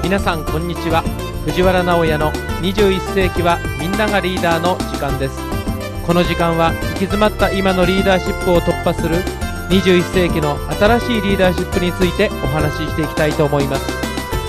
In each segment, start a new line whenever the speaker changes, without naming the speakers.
皆さんこんにちは。藤原直哉の21世紀はみんながリーダーの時間です。この時間は行き詰まった今のリーダーシップを突破する21世紀の新しいリーダーシップについてお話ししていきたいと思います。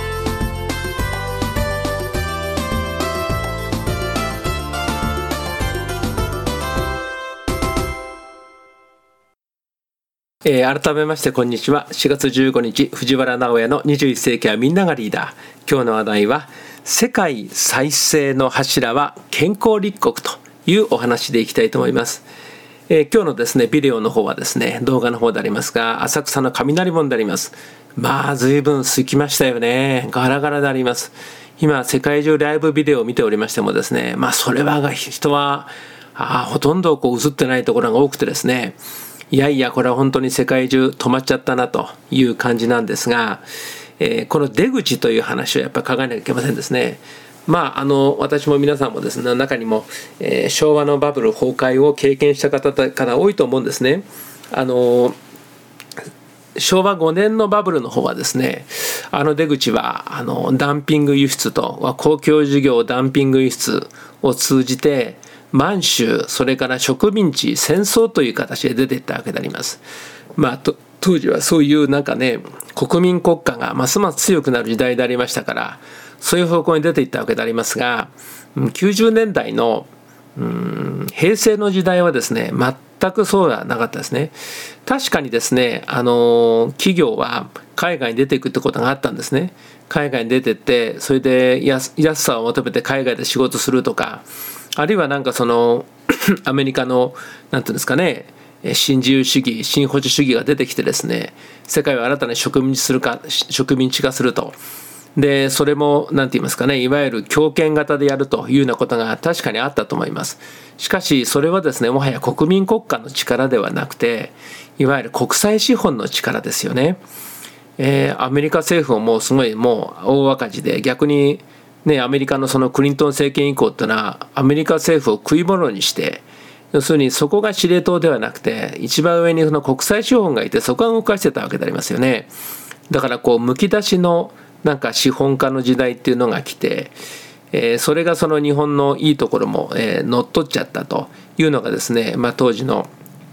改めましてこんにちは。4月15日藤原直哉の21世紀はみんながリーダー。今日の話題は世界再生の柱は健康立国というお話でいきたいと思います。今日のですねビデオの方はですね動画の方でありますが、浅草の雷門であります。随分空きましたよね。ガラガラであります。今世界中ライブビデオを見ておりましてもですね、それは人はほとんど映ってないところが多くてですね、いやいやこれは本当に世界中止まっちゃったなという感じなんですが、この出口という話をやっぱり考えなきゃいけませんですね。私も皆さんもですね中にも、昭和のバブル崩壊を経験した方多いと思うんですね。昭和5年のバブルの方はですね、出口はダンピング輸出と公共事業ダンピング輸出を通じて満州、それから植民地、戦争という形で出ていったわけであります。当時はそういう国民国家がますます強くなる時代でありましたから、そういう方向に出ていったわけでありますが、90年代の平成の時代はですね全くそうではなかったですね。確かにですね企業は海外に出ていくってことがあったんですね。海外に出てってそれで安さを求めて海外で仕事するとか、あるいはアメリカのなんていうんですかね、新自由主義新保守主義が出てきてですね、世界を新たに植民地化すると。でそれもなんて言いますかね、いわゆる強権型でやるというようなことが確かにあったと思います。しかしそれはですねもはや国民国家の力ではなくて、いわゆる国際資本の力ですよね。アメリカ政府もすごいもう大赤字で、逆にアメリカのそのクリントン政権以降っていうのはアメリカ政府を食い物にして、要するにそこが司令塔ではなくて一番上にその国際資本がいて、そこが動かしてたわけでありますよね。だからむき出しの資本家の時代っていうのが来て、それがその日本のいいところも乗っ取っちゃったというのがですね、当時の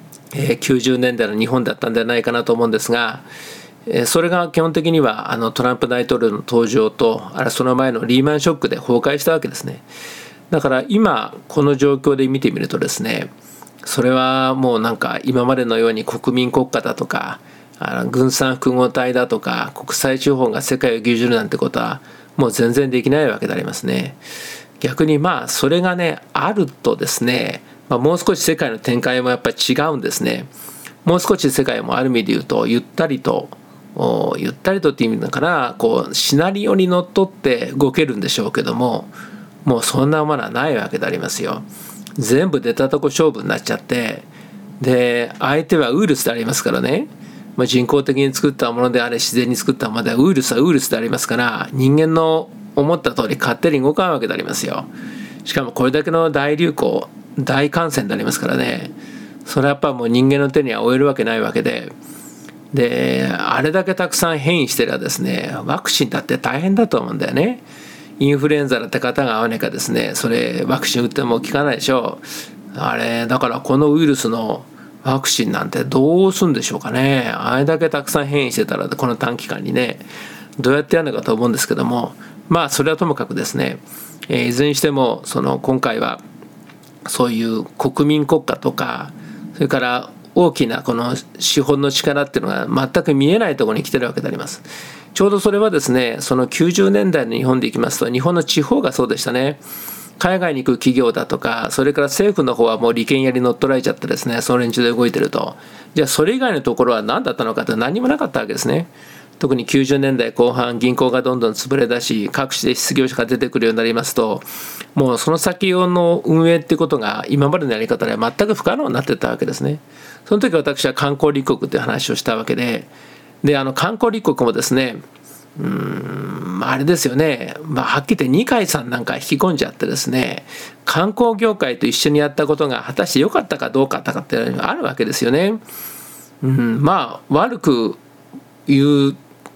90年代の日本だったんじゃないかなと思うんですが、それが基本的にはトランプ大統領の登場とその前のリーマンショックで崩壊したわけですね。だから今この状況で見てみるとですね、それはもう今までのように国民国家だとか軍産複合体だとか国際資本が世界を牛耳るなんてことはもう全然できないわけでありますね。逆にそれがあるとですね、もう少し世界の展開もやっぱり違うんですね。もう少し世界もある意味で言うとゆったりとっていう意味だからシナリオにのっとって動けるんでしょうけども、もうそんなものはないわけでありますよ。全部出たとこ勝負になっちゃって、で相手はウイルスでありますからね、人工的に作ったものであれ自然に作ったものでウイルスはウイルスでありますから、人間の思った通り勝手に動かんわけでありますよ。しかもこれだけの大流行大感染でありますからね、それはやっぱもう人間の手には負えるわけないわけで、あれだけたくさん変異してればですね、ワクチンだって大変だと思うんだよね。インフルエンザだって方が合わないかですね、それワクチン打っても効かないでしょう。だからこのウイルスのワクチンなんてどうするんでしょうかね。あれだけたくさん変異してたらこの短期間にどうやってやるのかと思うんですけども、それはともかくですね、いずれにしても今回はそういう国民国家とか、それから大きなこの資本の力っていうのが全く見えないところに来てるわけであります。ちょうどそれはですね、その90年代の日本でいきますと、日本の地方がそうでしたね。海外に行く企業だとか、それから政府の方はもう利権やり乗っ取られちゃってですね、その連中で動いてると。じゃあそれ以外のところは何だったのかって何もなかったわけですね。特に90年代後半、銀行がどんどん潰れ出し、各地で失業者が出てくるようになりますと、もうその先の運営っていうことが今までのやり方では全く不可能になっていったわけですね。その時私は観光立国という話をしたわけで、観光立国もですね、あれですよね、はっきり言って二階さんなんか引き込んじゃってですね、観光業界と一緒にやったことが果たして良かったかどうかっていうのがあるわけですよね。悪く言う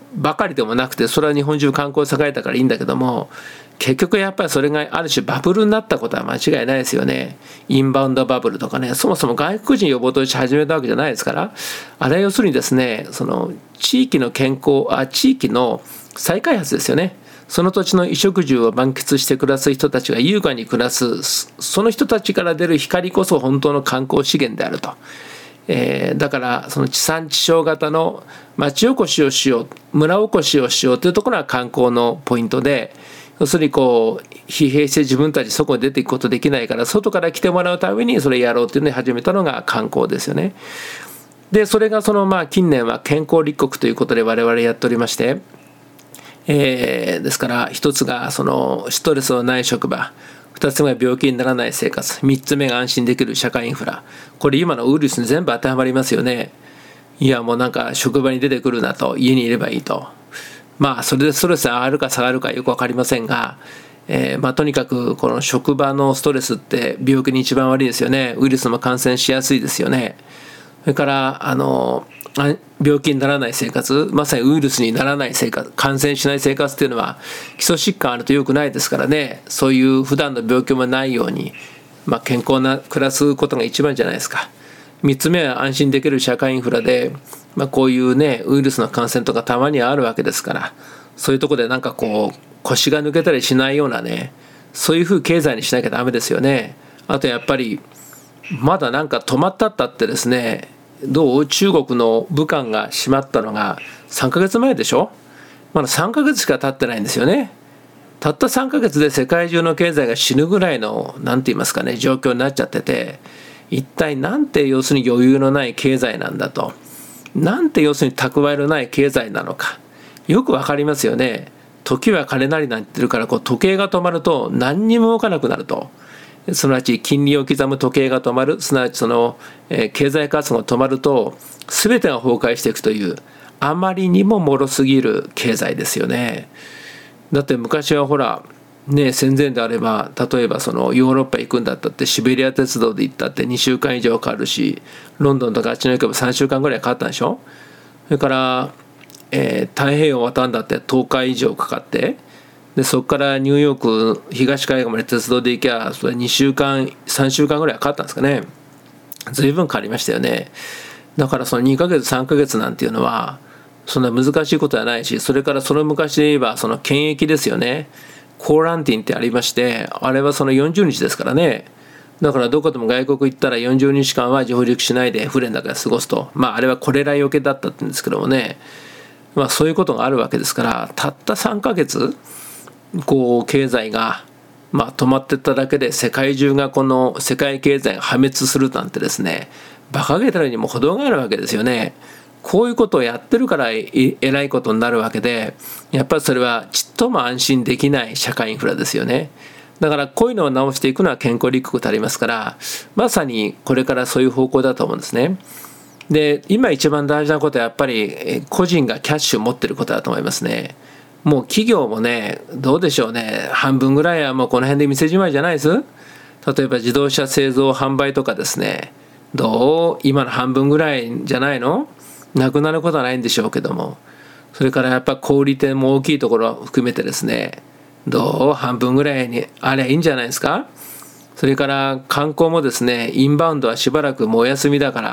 ばかりでもなくて、それは日本中観光栄えたからいいんだけども、結局やっぱりそれがある種バブルになったことは間違いないですよね。インバウンドバブルとかね、そもそも外国人呼ぼうとして始めたわけじゃないですから、あれは要するにですね、その地域の地域の再開発ですよね。その土地の衣食住を満喫して暮らす人たちが優雅に暮らす、その人たちから出る光こそ本当の観光資源であると。だからその地産地消型の町おこしをしよう、村おこしをしようというところが観光のポイントで、要するにこう疲弊して自分たちそこに出ていくことできないから、外から来てもらうためにそれやろうというのを始めたのが観光ですよね。でそれが近年は健康立国ということで我々やっておりまして、ですから一つがそのストレスのない職場、2つ目が病気にならない生活、3つ目が安心できる社会インフラ。これ今のウイルスに全部当てはまりますよね。いやもうなんか職場に出てくるなと、家にいればいいと。それでストレスが上がるか下がるかよく分かりませんが、とにかくこの職場のストレスって病気に一番悪いですよね。ウイルスも感染しやすいですよね。それから病気にならない生活、まさにウイルスにならない生活、感染しない生活っていうのは基礎疾患あると良くないですからね。そういう普段の病気もないように、健康な暮らすことが一番じゃないですか。3つ目は安心できる社会インフラで、こういうねウイルスの感染とかたまにはあるわけですから、そういうところでなんかこう腰が抜けたりしないようなね、そういうふう経済にしなきゃダメですよね。あとやっぱりまだなんか止まったってですね、中国の武漢が閉まったのが3ヶ月前でしょ。まだ3ヶ月しか経ってないんですよね。たった3ヶ月で世界中の経済が死ぬぐらいのなんて言いますかね、状況になっちゃってて、一体なんて要するに余裕のない経済なんだと、なんて要するに蓄えのない経済なのか、よくわかりますよね。時は金なりなんて言ってるから、時計が止まると何にも動かなくなると。すなわち金利を刻む時計が止まる、すなわちその、経済活動が止まると全てが崩壊していくという、あまりにも脆すぎる経済ですよね。だって昔はほら戦前であれば、例えばそのヨーロッパ行くんだったってシベリア鉄道で行ったって2週間以上かかるし、ロンドンとかあっちの行けば3週間ぐらいかかったんでしょ。それから、太平洋を渡るんだって10日以上かかって、でそこからニューヨーク東海岸まで鉄道で行けばそれ2週間3週間ぐらいかかったんですかね。随分かかりましたよね。だからその2ヶ月3ヶ月なんていうのはそんな難しいことはないし、それからその昔で言えばその検疫ですよね。コーランティンってありまして、あれはその40日ですからね。だからどこでも外国行ったら40日間は上陸しないで船の中で過ごすと。あれはコレラよけだったって言うんですけどもね、そういうことがあるわけですから、たった3ヶ月こう経済が止まってっただけで世界中がこの世界経済が破滅するなんてですね、馬鹿げたらにも程があるわけですよね。こういうことをやってるからえらいことになるわけで、やっぱりそれはちっとも安心できない社会インフラですよね。だからこういうのを直していくのは健康立国とありますから、まさにこれからそういう方向だと思うんですね。で今一番大事なことはやっぱり個人がキャッシュを持ってることだと思いますね。もう企業もね、どうでしょうね、半分ぐらいはもうこの辺で店じまいじゃないです。例えば自動車製造販売とかですね、今の半分ぐらいじゃないの、なくなることはないんでしょうけども、それからやっぱ小売店も大きいところを含めてですね、半分ぐらいにあればいいんじゃないですか。それから観光もですね、インバウンドはしばらくもうお休みだから、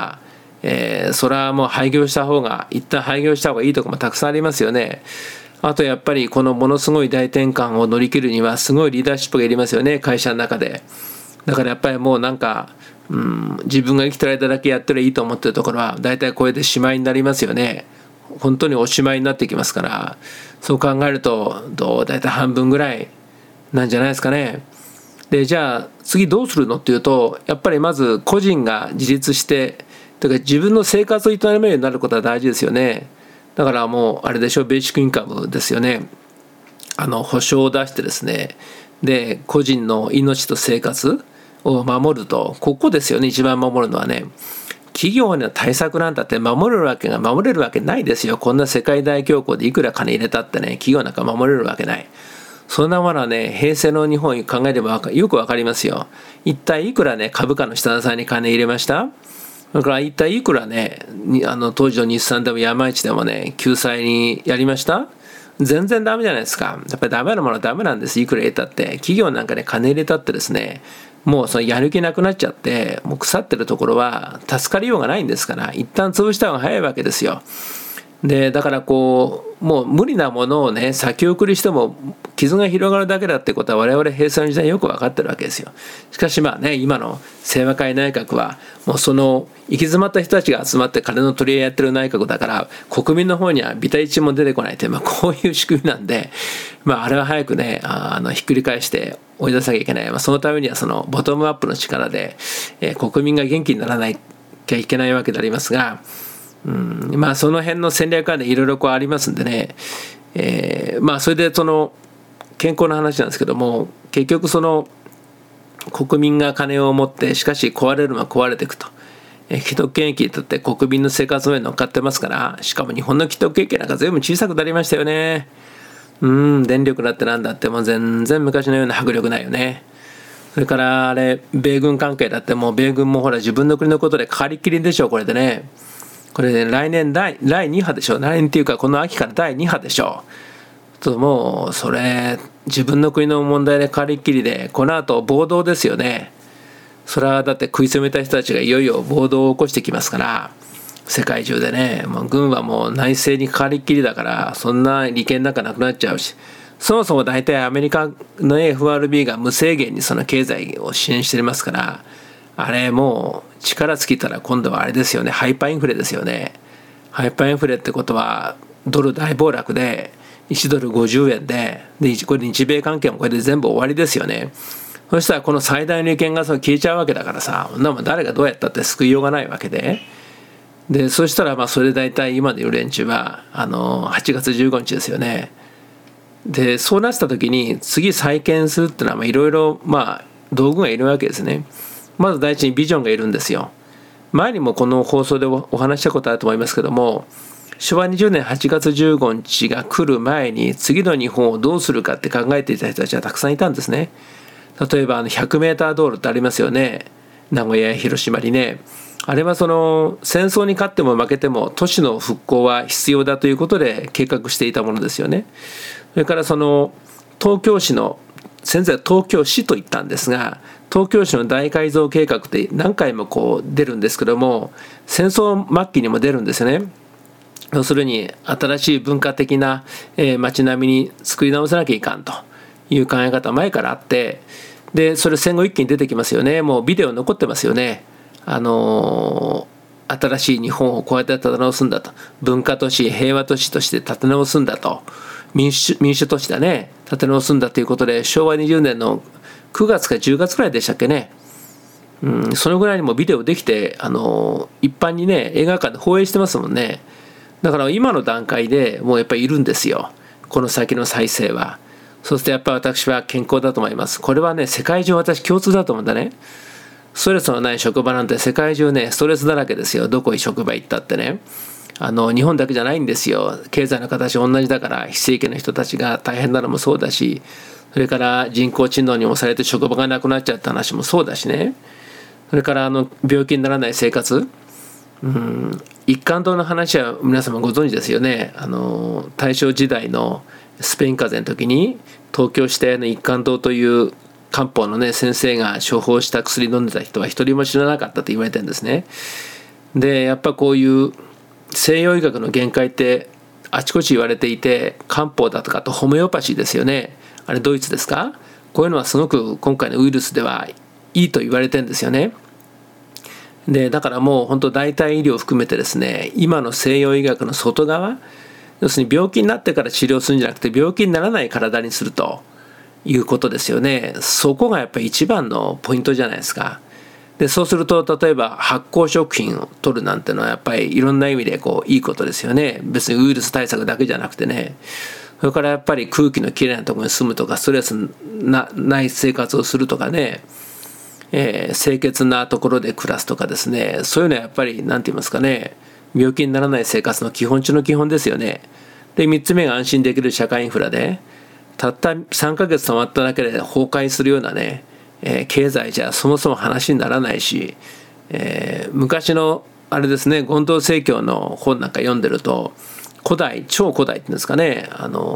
それはもう一旦廃業した方がいいところもたくさんありますよね。あとやっぱりこのものすごい大転換を乗り切るにはすごいリーダーシップがいりますよね、会社の中で。だからやっぱりもうなんか、自分が生きてる間だけやってりゃいいと思ってるところは大体これでしまいになりますよね。本当におしまいになってきますから、そう考えると大体半分ぐらいなんじゃないですかね。でじゃあ次どうするのっていうと、やっぱりまず個人が自立してというか自分の生活を営めるようになることは大事ですよね。だからもうあれでしょ、ベーシックインカムですよね。保証を出してですね、で個人の命と生活を守ると、ここですよね、一番守るのはね。企業の対策なんだって守れるわけないですよ。こんな世界大恐慌でいくら金入れたってね、企業なんか守れるわけない。そんなものはね、平成の日本考えればよくわかりますよ。一体いくらね、株価の下支えに金入れました？ だから一体いくらね、当時の日産でも山一でもね、救済にやりました？全然ダメじゃないですか。やっぱりダメなものはダメなんです。いくら入れたって。企業なんかね、金入れたってですね、もうそのやる気なくなっちゃって、もう腐ってるところは助かりようがないんですから、一旦潰した方が早いわけですよ。で、だからもう無理なものをね、先送りしても傷が広がるだけだってことは我々平成の時代よく分かってるわけですよ。しかしまあね、今の清和会内閣はもうその行き詰まった人たちが集まって金の取り合いやってる内閣だから、国民の方にはビタ一も出てこないという、こういう仕組みなんで、あれは早くね、ひっくり返して追い出さなきゃいけない。そのためにはそのボトムアップの力で、国民が元気にならなきゃいけないわけでありますが、その辺の戦略はね、いろいろありますんでね、それでその健康の話なんですけども、結局その国民が金を持って、しかし壊れるのは壊れていくと。既得権益だって国民の生活の上に乗っかってますから、しかも日本の既得権益なんか全部小さくなりましたよね。電力だってなんだってもう全然昔のような迫力ないよね。それから米軍関係だってもう米軍もほら自分の国のことでかかりっきりでしょ、これでね。これね、来年第2波でしょ。来年っていうかこの秋から第2波でしょ。もうそれ自分の国の問題でかかりっきりで、この後暴動ですよね。それはだって食い攻めた人たちがいよいよ暴動を起こしてきますから、世界中でね、もう軍はもう内政にかかりっきりだから、そんな利権なんかなくなっちゃうし、そもそも大体アメリカの FRB が無制限にその経済を支援してますから、あれもう力尽きたら今度はあれですよね、ハイパーインフレですよね。ハイパーインフレってことはドル大暴落で1ドル50円で、これ日米関係もこれで全部終わりですよね。そしたらこの最大の利権が消えちゃうわけだからさ、誰がどうやったって救いようがないわけで。そしたらそれで大体今でいう連中は8月15日ですよね。でそうなった時に次再建するってのはいろいろ道具がいるわけですね。まず第一にビジョンがいるんですよ。前にもこの放送でお話したことあると思いますけども、昭和20年8月15日が来る前に次の日本をどうするかって考えていた人たちはたくさんいたんですね。例えば100メーター道路ってありますよね。名古屋や広島にね。あれはその戦争に勝っても負けても都市の復興は必要だということで計画していたものですよね。それからその東京市の先生は東京市と言ったんですが、東京市の大改造計画って何回も出るんですけども、戦争末期にも出るんですよね。要するに新しい文化的な街並みに作り直さなきゃいかんという考え方は前からあって、でそれ戦後一気に出てきますよね。もうビデオ残ってますよね。新しい日本をこうやって立て直すんだと、文化都市平和都市として立て直すんだと、民主都市だね、立て直すんだということで、昭和20年の9月か10月くらいでしたっけね、そのぐらいにもビデオできて一般にね映画館で放映してますもんね。だから今の段階でもうやっぱりいるんですよ、この先の再生は。そしてやっぱり私は健康だと思います。これはね世界中私共通だと思うんだね。ストレスのない職場なんて世界中ねストレスだらけですよ。どこに職場行ったってね、日本だけじゃないんですよ。経済の形同じだから、非正規の人たちが大変なのもそうだし、それから人工知能に押されて職場がなくなっちゃった話もそうだしね。それから病気にならない生活、一貫道の話は皆様ご存知ですよね。大正時代のスペイン風邪の時に東京市大の一貫道という漢方のね先生が処方した薬飲んでた人は一人も死ななかったと言われてるんですね。でやっぱこういう西洋医学の限界ってあちこち言われていて、漢方だとかあとホメオパシーですよね。あれドイツですか。こういうのはすごく今回のウイルスではいいと言われてるんですよね。でだからもう本当代替医療を含めてですね、今の西洋医学の外側、要するに病気になってから治療するんじゃなくて病気にならない体にするということですよね。そこがやっぱり一番のポイントじゃないですか。でそうすると例えば発酵食品を取るなんてのはやっぱりいろんな意味でいいことですよね。別にウイルス対策だけじゃなくてね。それからやっぱり空気のきれいなところに住むとか、ストレスない生活をするとかね、清潔なところで暮らすとかですね、そういうのはやっぱり何て言いますかね、病気にならない生活の基本中の基本ですよね。で3つ目が安心できる社会インフラで、たった3ヶ月止まっただけで崩壊するようなね、経済じゃそもそも話にならないし、 昔のあれですね、権藤正教の本なんか読んでると、超古代っていうんですかね、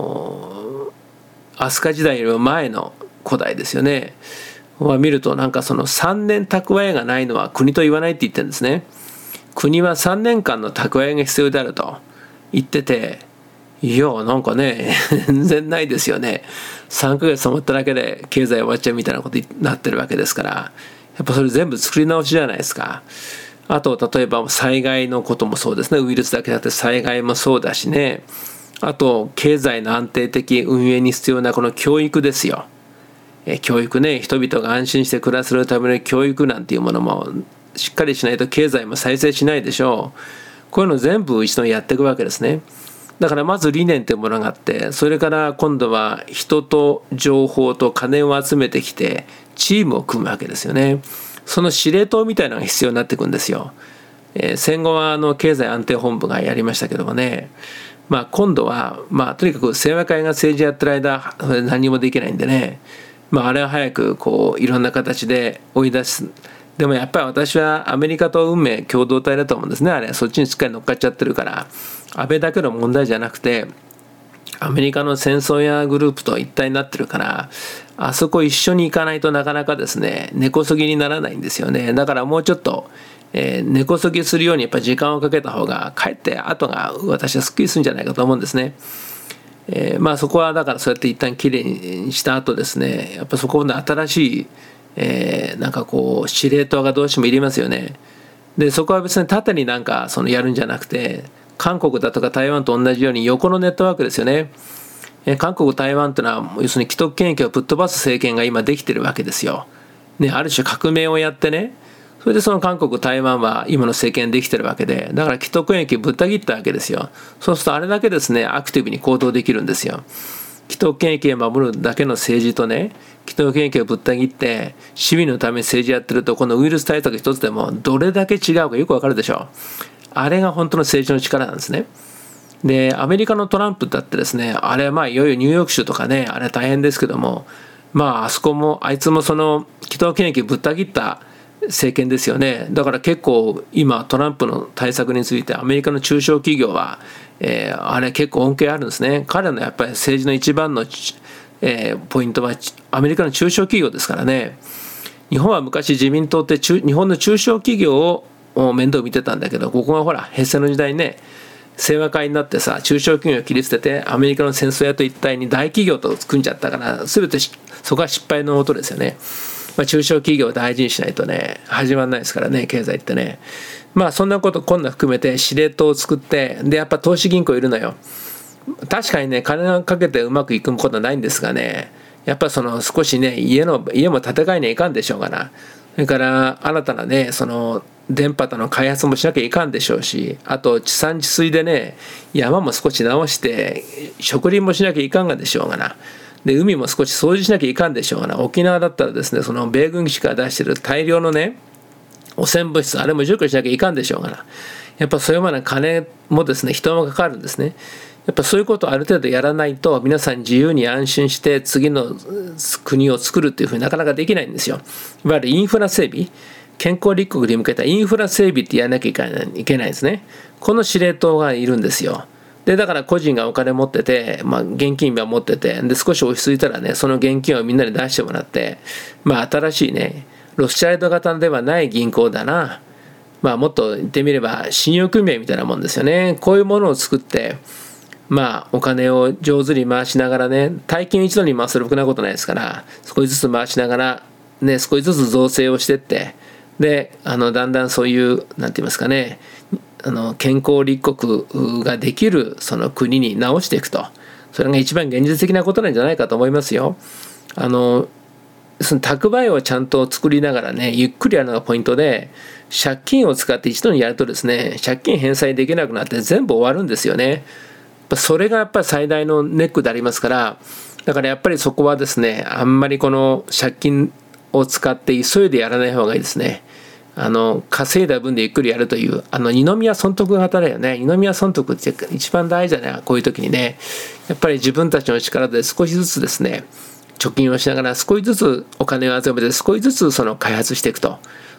飛鳥時代よりも前の古代ですよね。見るとなんかその3年蓄えがないのは国と言わないって言ってるんですね。国は3年間の蓄えが必要であると言ってて、いやなんかね全然ないですよね。3ヶ月止まっただけで経済終わっちゃうみたいなことになってるわけですから、やっぱそれ全部作り直しじゃないですか。あと例えば災害のこともそうですね。ウイルスだけだって災害もそうだしね。あと経済の安定的運営に必要なこの教育ですよ。教育ね、人々が安心して暮らせるための教育なんていうものもしっかりしないと経済も再生しないでしょう。こういうの全部一度やっていくわけですね。だからまず理念というものがあって、それから今度は人と情報と金を集めてきてチームを組むわけですよね。その司令塔みたいなのが必要になっていくんですよ。戦後は経済安定本部がやりましたけどもね、今度はとにかく清和会が政治やってる間何もできないんでね、あれは早くいろんな形で追い出す。でもやっぱり私はアメリカと運命共同体だと思うんですね。あれそっちにしっかり乗っかっちゃってるから、安倍だけの問題じゃなくてアメリカの戦争やグループと一体になってるから、あそこ一緒に行かないとなかなかですね根こそぎにならないんですよね。だからもうちょっと、根こそぎするようにやっぱ時間をかけた方がかえって後が私はすっきりするんじゃないかと思うんですね。そこはだからそうやって一旦きれいにした後ですね、やっぱそこの新しい、司令塔がどうしてもいりますよね。でそこは別に縦にやるんじゃなくて、韓国だとか台湾と同じように横のネットワークですよね。韓国台湾というのは要するに既得権益をぶっ飛ばす政権が今できてるわけですよ。ある種革命をやってね、それでその韓国台湾は今の政権できてるわけで、だから既得権益ぶった切ったわけですよ。そうするとあれだけですねアクティブに行動できるんですよ。既得権益を守るだけの政治とね、既得権益をぶった切って市民のために政治やってると、このウイルス対策一つでもどれだけ違うかよくわかるでしょう。あれが本当の政治の力なんですね。でアメリカのトランプだってですね、あれいよいよニューヨーク州とかね、あれ大変ですけども、あそこもあいつもその既得権益ぶった切った政権ですよね。だから結構今トランプの対策についてアメリカの中小企業は、あれ結構恩恵あるんですね。彼のやっぱり政治の一番の、ポイントはアメリカの中小企業ですからね。日本は昔自民党って日本の中小企業を面倒見てたんだけど、ここがほら平成の時代ね、清和会になってさ、中小企業を切り捨ててアメリカの戦争屋と一体に大企業と組んじゃったから、全てそこは失敗のもとですよね。中小企業を大事にしないとね始まらないですからね、経済ってね。そんなこと今度含めて司令塔を作って、でやっぱ投資銀行いるのよ。確かにね金がかけてうまくいくことはないんですがね、やっぱその少しね家も建て替えにはいかんでしょうがな。それから新たなねその電波との開発もしなきゃいかんでしょうし、あと地産地水でね山も少し直して植林もしなきゃいかんがでしょうがな。で海も少し掃除しなきゃいかんでしょうがな。沖縄だったらですね、その米軍基地から出してる大量のね汚染物質、あれも除去しなきゃいかんでしょうがな。やっぱそういうものは金もですね人もかかるんですね。やっぱそういうことをある程度やらないと、皆さん自由に安心して次の国を作るっていうふうになかなかできないんですよ。いわゆるインフラ整備、健康立国に向けたインフラ整備ってやらなきゃいけないですね。この司令塔がいるんですよ。でだから個人がお金持ってて、現金は持ってて、で少し落ち着いたらねその現金をみんなに出してもらって、新しいねロスチャイルド型ではない銀行だな、もっと言ってみれば信用組合みたいなもんですよね。こういうものを作って、お金を上手に回しながらね、大金一度に回すろくなことないですから、少しずつ回しながらね、少しずつ造成をしてって、でだんだんそういうなんて言いますかね、健康立国ができるその国に直していくと、それが一番現実的なことなんじゃないかと思いますよ。その蓄えをちゃんと作りながらね、ゆっくりやるのがポイントで、借金を使って一度にやるとですね、借金返済できなくなって全部終わるんですよね。それがやっぱり最大のネックでありますから、だからやっぱりそこはですね、あんまりこの借金を使って急いでやらない方がいいですね。稼いだ分でゆっくりやるという二宮尊徳型だよね。二宮尊徳って一番大事だね。こういう時にね、やっぱり自分たちの力で少しずつですね、貯金をしながら少しずつお金を集めて少しずつその開発していくと、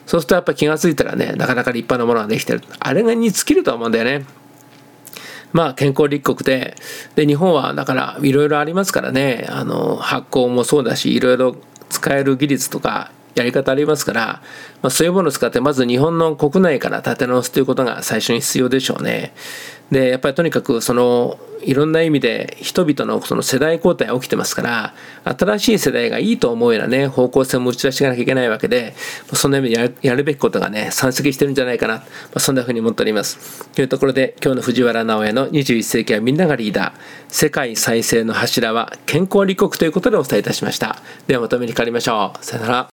そうするとやっぱ気が付いたらね、なかなか立派なものができてる。あれがに尽きると思うんだよね。まあ健康立国で、日本はだからいろいろありますからね、発酵もそうだし、いろいろ使える技術とかやり方ありますから、そういうものを使ってまず日本の国内から立て直すということが最初に必要でしょうね。でやっぱりとにかくいろんな意味で人々のその世代交代が起きてますから、新しい世代がいいと思うようなね方向性も打ち出していかなきゃいけないわけで、そんな意味でやるべきことがね山積してるんじゃないかな、そんなふうに思っております。というところで、今日の藤原直哉の21世紀はみんながリーダー、世界再生の柱は健康立国ということでお伝えいたしました。ではまたお目にかかりましょう。さよなら。